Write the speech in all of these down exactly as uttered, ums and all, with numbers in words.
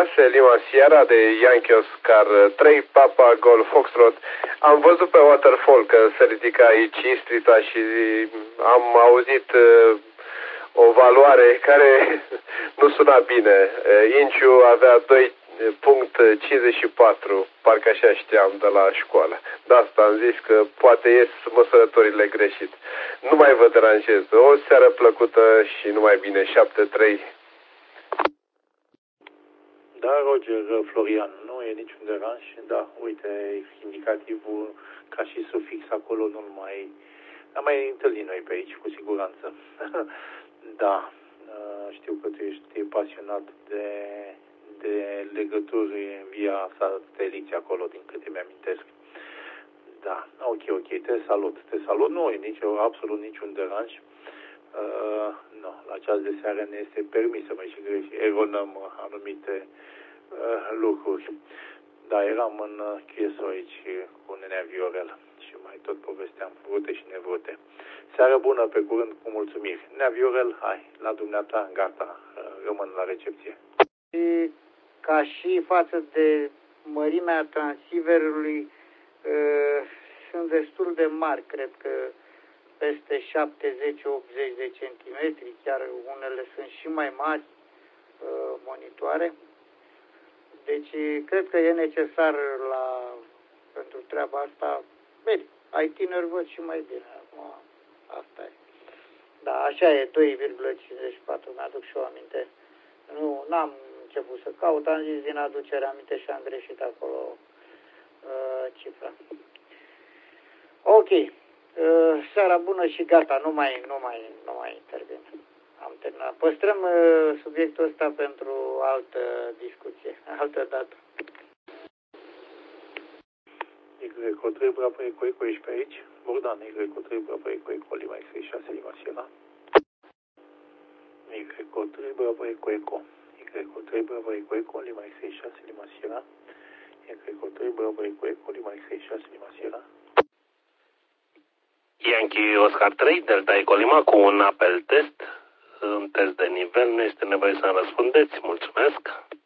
șase Lima Sierra de Yankee Oscar trei Papa Golf Foxtrot. Am văzut pe Waterfall că se ridica aici Istrita și am auzit uh, o valoare care nu suna bine. Uh, Inciu avea doi virgulă cincizeci și patru, parcă așa știam de la școală. De asta am zis că poate ies măsurătorile greșit. Nu mai vă deranjez. O seară plăcută și numai bine. șapte trei. Da, Roger, Florian, nu e niciun deranj. Da, uite, indicativul ca și sufix acolo nu mai... Am mai întâlnit noi pe aici, cu siguranță. Da, știu că tu ești pasionat de... de legături via sateliți acolo, din câte mi-amintesc. Da, ok, ok, te salut, te salut, nu e nicio, absolut niciun deranj. Uh, nu, la ceas de seară ne este permis să mai și greși, eronăm anumite uh, lucruri. Da, eram în uh, Chieso aici cu nenea Viorel și mai tot povesteam vrute și nevrute. Seară bună, pe curând, cu mulțumiri. Nenea Viorel, hai, la dumneata, gata, uh, rămân la recepție. Și ca și față de mărimea transceiverului, uh, sunt destul de mari, cred că peste șaptezeci optzeci de centimetri, chiar unele sunt și mai mari uh, monitoare. Deci cred că e necesar la, pentru treaba asta. Bine, ai tineri văd și mai bine, acum asta e. Da, așa e, doi virgulă cincizeci și patru, mi-aduc și eu aminte. Nu, n-am început să caut, am zis din aducere aminte și am greșit acolo uh, cifra. Ok, uh, seara bună și gata, nu mai, nu mai, nu mai intervin. Am terminat. Păstrăm uh, subiectul ăsta pentru altă discuție, altă dată. Y trei Bravo Eco Eco, ești pe aici? Bogdan, Y trei Bravo Eco Eco, Lima X șase Lima Sierra. Y trei Bravo Eco Eco, Y trei Bravo Eco Eco, Lima X șase Lima Sierra. Y trei Bravo Eco Eco, Lima X șase Lima Sierra. Yankee Oscar trei, Delta Eco Lima, cu un apel test, un test de nivel, nu este nevoie să-mi răspundeți, mulțumesc.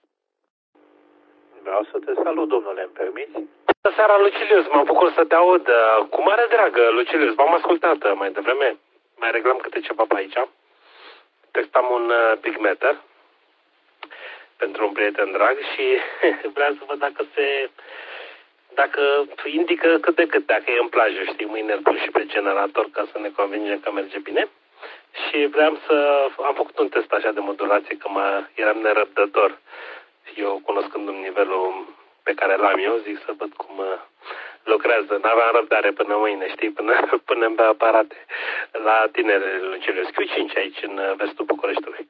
Vreau să te salut, domnule, îmi permiți? Bună seara, Lucilius, mă bucur să te aud. Cu mare dragă, Lucilius, v-am ascultat mai devreme. Mai reglăm câte ceva pe aici. Testam un uh, pigmeter pentru un prieten drag și vreau să văd dacă se... dacă indică cât de cât, dacă e în plajă, știi, mâine îl pun și pe generator ca să ne convingem că merge bine. Și vreau să... am făcut un test așa de modulație, că mă, eram nerăbdător. Eu, cunoscându-mi nivelul pe care l-am eu, zic să văd cum lucrează. N-aveam răbdare până mâine, știi, până punem pe aparate. La tine, Lucilius, Q cinci aici, în vestul Bucureștiului.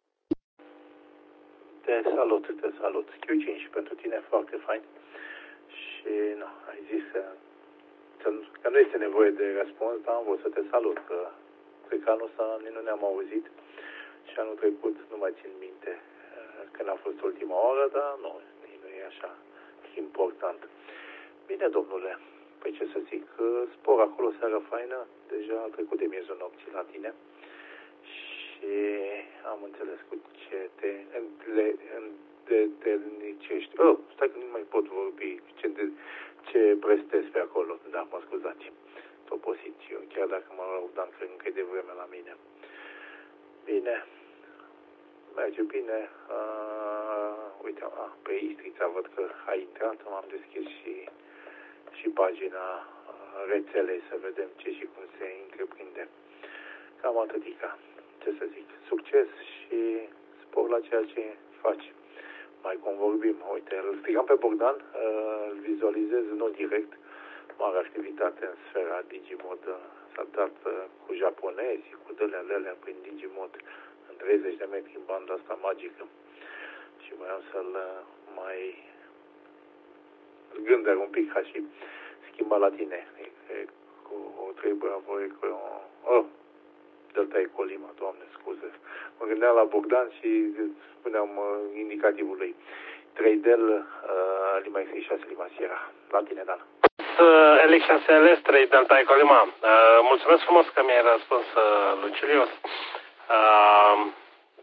Te salut, te salut. Q cinci pentru tine, foarte fain. Și, nu, ai zis că, că nu este nevoie de răspuns, dar am vrut să te salut, că cred că anul ăsta nu ne-am auzit și anul trecut, nu mai țin minte când a fost ultima oră, dar nu, nu e așa important. Bine, domnule, păi ce să zic, spor acolo, seară faină, deja a trecut de miezul nopții la tine și am înțeles cu ce te îndetelnicești. Oh, stai că nu mai pot vorbi, ce, de, ce prestezi pe acolo, da, mă scuzați, toposit eu, chiar dacă mă rog, cred încă e de vreme la mine. Bine. Merge bine. Uh, uite, uh, pe Istrița văd că a intrat, m-am deschis și, și pagina uh, rețelei să vedem ce și cum se întreprinde. Cam atâtica. Ce să zic, succes și spor la ceea ce faci. Mai convorbim. Uite, îl strigam pe Bogdan, uh, îl vizualizez nu direct, mare activitate în sfera Digimod. S-a dat uh, cu japonezi, cu dălea lelea prin Digimod, treizeci de metri în banda asta magică și voiam să-l mai gândesc un pic ca și schimba la tine e, cu o trei Bravo cu o oh, Delta Eco Lima, Doamne scuze, mă gândeam la Bogdan și spuneam uh, indicativul lui trei Del uh, Lima X șase Lima Sierra. La tine, Dan. Uh, L X șase L S trei Delta Eco Lima. Uh, mulțumesc frumos că mi-ai răspuns, uh, Lucilius. Uh,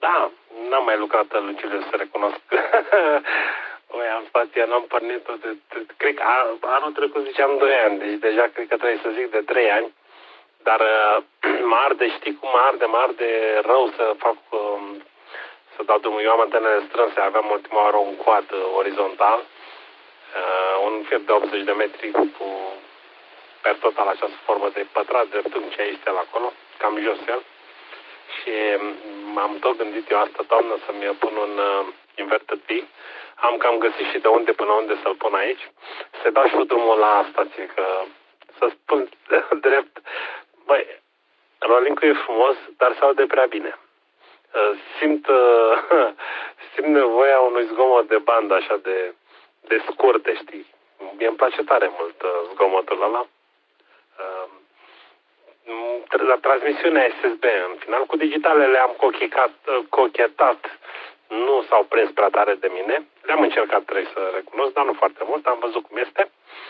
Da, n-am mai lucrat, Luciliu, să recunosc. Oi, am stat, eu n-am pornit tot de, de, cred că anul trecut ziceam doi ani, deci deja cred că trebuie să zic de trei ani. Dar mă arde, știi cum mă arde, mă arde rău să fac, să dau drumul. Eu am antenele strânse, aveam ultima oară un quad orizontal, un fir de optzeci de metri cu per total această formă de pătrat, dreptunghi aici la acolo, cam jos el. Și m-am tot gândit eu asta toamnă să-mi pun un inverted V. Am cam găsit și de unde până unde să-l pun aici. Să dau și drumul la stație, că să spun drept, băi, rolling-ul e frumos, dar se aude prea bine. Simt, simt nevoia unui zgomot de bandă așa de, de scurte, știi? Mie îmi place tare mult zgomotul ăla. La transmisiunea S S B, în final, cu digitalele am cochetat, cochetat, nu s-au prins prea tare de mine. Le-am încercat, trebuie să recunosc, dar nu foarte mult, am văzut cum este.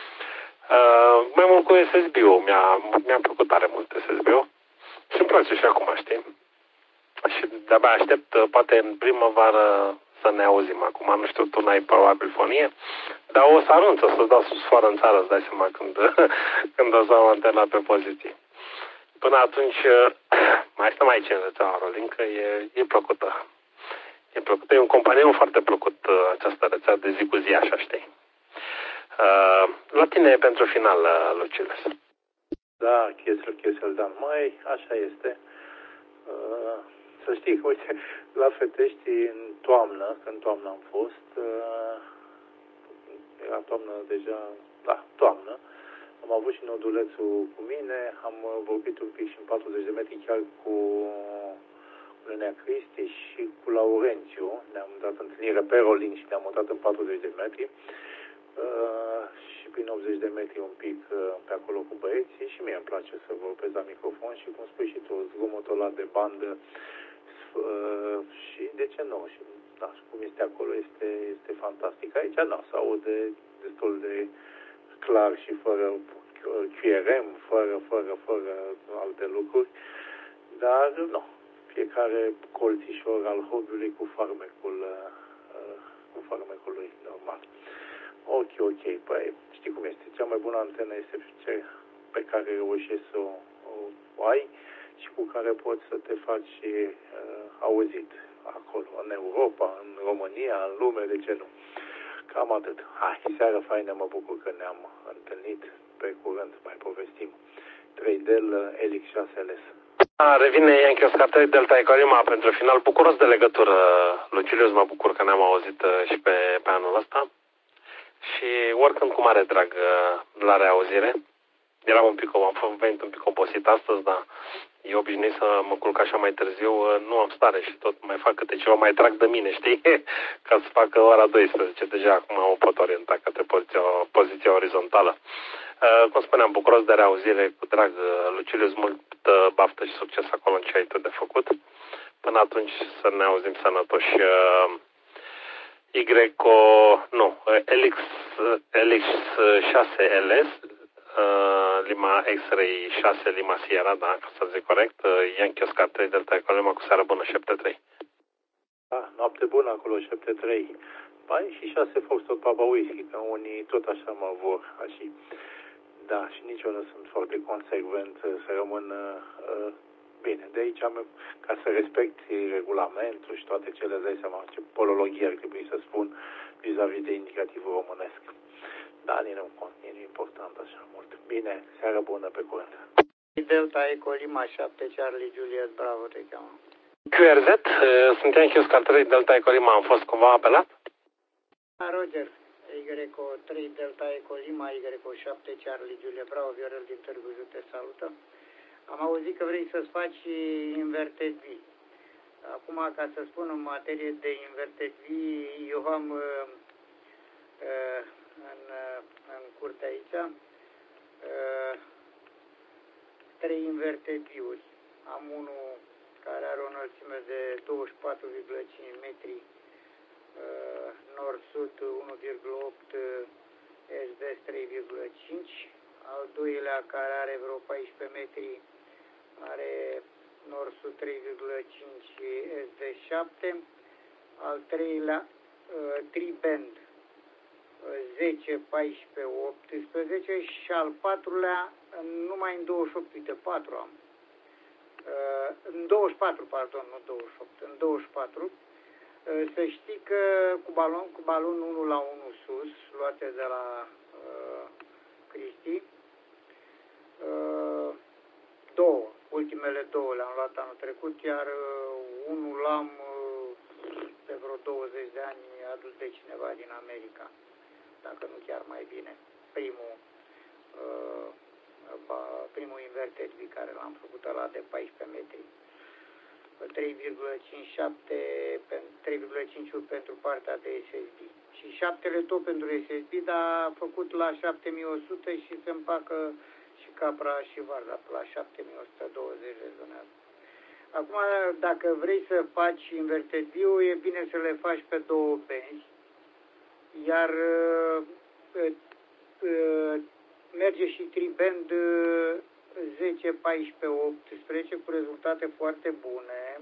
Uh, mai mult cu S S B-ul, mi-a, mi-a plăcut tare mult S S B-ul și îmi place și acum, știi? Și de-abia aștept, poate în primăvară, să ne auzim acum. Nu știu, tu n-ai probabil fonie, dar o să anunț, o să-ți dau sus foară în țară, îți dai seama când, când o să am antena pe poziție. Până atunci, mai stăm aici în rețeaua Rolling, că e, e plăcută. E plăcută, e un companion foarte plăcut această rețea de zi cu zi, așa, știi? Uh, la tine pentru final, Luciles. Da, Chesel, Chesel, Dan, mai așa este. Uh, să știi, uite, la Fetești în toamnă, când toamnă am fost, uh, era toamnă deja, da, toamnă, am avut și nodulețul cu mine, am vorbit un pic și în patruzeci de metri chiar cu Lenea Cristi și cu Laurențiu, ne-am dat întâlnire pe Rolling și ne-am mutat în patruzeci de metri. Uh, și prin optzeci de metri un pic uh, pe acolo cu băieții și mie îmi place să vorbesc la microfon și cum spui și tu, zgomotul ăla de bandă uh, și de ce nu, și da, și cum este acolo este, este fantastic. Aici nu, se aude destul de clar și fără Q R M, fără, fără, fără alte lucruri, dar nu, fiecare colțișor al hobby-ului cu farmecul uh, cu farmecul lui normal. Ok, ok, păi știi cum este, cea mai bună antenă este cea pe care reușești să o, o ai și cu care poți să te faci uh, auzit acolo, în Europa, în România, în lume, de ce nu? Cam atât. Hai, seară faină, mă bucur că ne-am întâlnit, pe curând mai povestim. trei D L Elix șase L S. Revine Yankee Oscar trei Delta Echo Lima pentru final. Bucuros de legătură, Lucilius, mă bucur că ne-am auzit și pe, pe anul ăsta. Și oricând cu mare drag la reauzire. Eram un pic, am venit un pic obosit astăzi, dar eu obișnuit să mă culc așa mai târziu, nu am stare și tot mai fac câte ceva, mai trag de mine, știi? Ca să facă ora douăsprezece, deja acum o pot orienta către poziția, poziția orizontală. Uh, cum spuneam, bucuros de reauzire, cu drag, Lucilius, mult baftă și succes acolo în ce ai tu de făcut. Până atunci să ne auzim sănătoși. Uh, Y, nu, Elix, Elix șase L S, Uh, Lima X-Ray șase Lima Sierra, da, ca să zic corect, uh, Yankee Oscar trei Delta Echo Lima cu seară bună, șapte trei. Da, noapte bună acolo, șapte trei. Pai și șase Foxtrot Papa Whisky, că unii tot așa mă vor, așa. Da, și nici eu nu sunt foarte consecvent să rămân uh, bine. De aici am, ca să respecti regulamentul și toate cele, dai seama ce polologie ar trebui să spun vis-a-vis de indicativul românesc. Da, nu e important așa mult. Bine, seară bună, pe curând. Delta Echo Lima șapte Charlie Juliet, bravo, te cheamă. Q R Z, sunt Yankee Oscar trei Delta Echo Lima, am fost cumva apelat? Da, Roger, Y trei Delta Echo Lima, Y șapte Charlie Juliet, bravo, Viorel din Târgu Jiu, te salută. Am auzit că vrei să-ți faci inverted V. Acum, ca să spun în materie de inverted V, eu am uh, uh, în, în curte aici uh, trei inverted V-uri. Am unul care are o înălțime de douăzeci și patru virgulă cinci metri, uh, nord-sud unu virgulă opt, est-vest trei virgulă cinci. Al doilea, care are vreo paisprezece metri, are Nord-Sud trei virgulă cinci S D șapte, al treilea tri-band zece, paisprezece, optsprezece și al patrulea numai în douăzeci și opt, uite, patru am. În douăzeci și patru, pardon, nu douăzeci și opt, în douăzeci și patru. Să știi că cu balon, cu balon unu la unu sus, luate de la uh, Cristi, uh, două, ultimele două le-am luat anul trecut, iar uh, unul l-am uh, pe vreo douăzeci de ani adus de cineva din America, dacă nu chiar mai bine. Primul, uh, primul inverted V care l-am făcut ăla de paisprezece metri. trei virgulă cincizeci și șapte, trei virgulă cincizeci și unu pentru partea de S S D. Și șaptele tot pentru S S D, dar făcut la șapte mii o sută și se împacă și capra și varda, la șapte mii o sută douăzeci rezonează. Acum, dacă vrei să faci inverted view, e bine să le faci pe două benzi, iar uh, uh, merge și tri-band uh, zece, paisprezece, optsprezece cu rezultate foarte bune.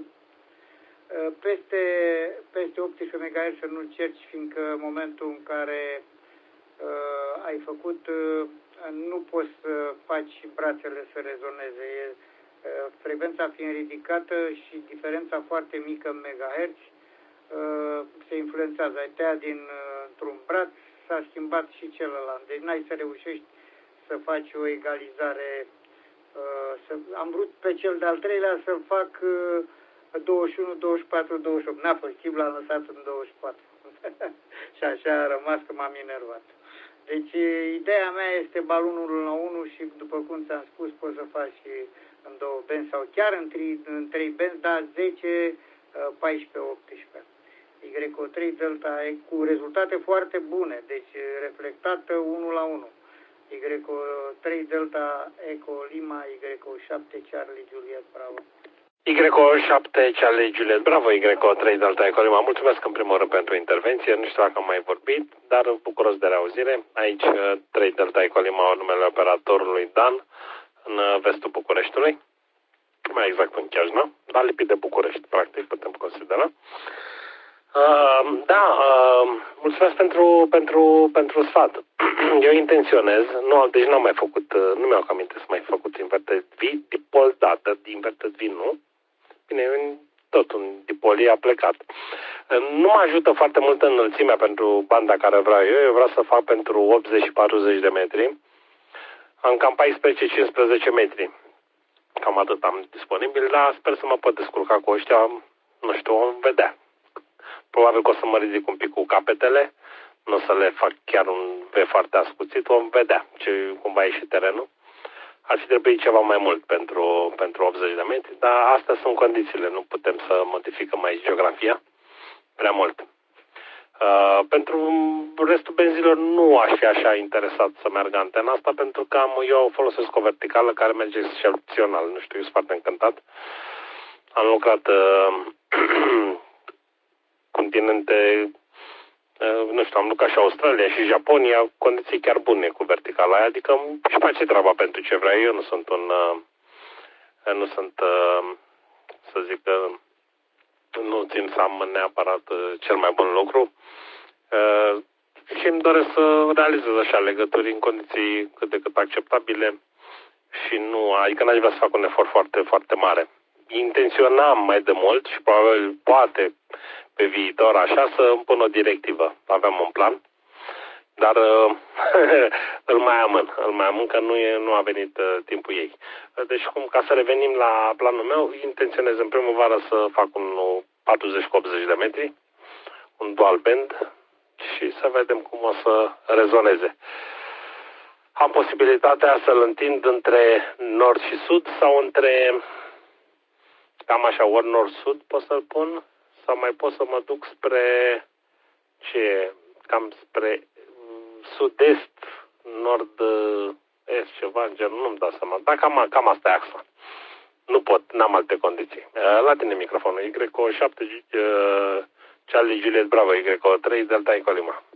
Peste, peste optsprezece megahertz să nu cerci, fiindcă în momentul în care uh, ai făcut, uh, nu poți să faci brațele să rezoneze. E, uh, frecvența fiind ridicată și diferența foarte mică în megahertz, uh, se influențează. Ai tăiat din, uh, într-un braț, s-a schimbat și celălalt. Deci n-ai să reușești să faci o egalizare. Uh, să, am vrut pe cel de-al treilea să-l fac uh, douăzeci și unu, douăzeci și patru, douăzeci și opt. N-a fost timp, l-am lăsat în douăzeci și patru. Și așa a rămas că m-am enervat. Deci ideea mea este balonul la unu și după cum ți-am spus poți să faci în două benzi sau chiar în trei, în trei benzi, dar zece, paisprezece, optsprezece. Y O trei Delta E cu rezultate foarte bune, deci reflectată unu la unu. Y O trei Delta Eco Lima, Y O șapte Charlie Juliet Bravo. Y O șapte Charlie Juliet Bravo, Y O trei Delta Eco Lima. Mulțumesc în primul rând pentru intervenție. Nu știu dacă am mai vorbit, dar bucuros de reauzire. Aici trei Delta Eco Lima, numele operatorului Dan, în vestul Bucureștiului. Mai exact în Chiajna, dar lipit de București, practic, putem considera. Uh, da, uh, mulțumesc pentru, pentru, pentru sfat. Eu intenționez, nu, deci n-am mai făcut, uh, nu mi-au aminte să mai făcut inverted V, dipol dată, inverted V nu. Bine, tot un dipol a plecat. Uh, nu mă ajută foarte mult înălțimea pentru banda care vreau eu, eu vreau să fac pentru optzeci și patruzeci de metri. Am cam paisprezece cincisprezece metri. Cam atât am disponibil, dar sper să mă pot descurca cu ăștia, nu știu, vom vedea. Probabil că o să mă ridic un pic cu capetele, nu o să le fac chiar un V foarte ascuțit, vom vedea ce, cum va ieși terenul. Ar fi trebuit ceva mai mult pentru, pentru optzeci de metri, dar astea sunt condițiile, nu putem să modificăm aici geografia prea mult. Uh, pentru restul benzilor nu aș fi așa interesat să meargă antena asta, pentru că am, eu folosesc o verticală care merge excepțional, nu știu, eu sunt foarte încântat. Am lucrat uh, continente, nu știu, am lucrat și Australia și Japonia, condiții chiar bune cu verticala aia, adică își face treaba pentru ce vreau. Eu nu sunt un, nu sunt, să zic că nu țin să am neapărat cel mai bun lucru și îmi doresc să realizez așa legături în condiții cât de cât acceptabile și nu, adică n-aș vrea să fac un efort foarte, foarte mare. Intenționam mai de mult și probabil poate pe viitor așa să îmi pun o directivă. Aveam un plan, dar îl mai amân, îl mai amân că nu, e, nu a venit uh, timpul ei. Deci, cum, ca să revenim la planul meu, intenționez în primăvară să fac un patruzeci cu optzeci de metri, un dual band și să vedem cum o să rezoneze. Am posibilitatea să-l întind între nord și sud sau între, cam așa, ori nord-sud pot să-l pun, sau mai pot să mă duc spre ce, cam spre sud-est, nord-est, ceva în genul, nu-mi dau seama. Dar cam, cam asta e axa. Nu pot, n-am alte condiții. La tine microfonul, Y O șapte, Charlie Juliet Bravo, Y O trei, Delta Eco Lima.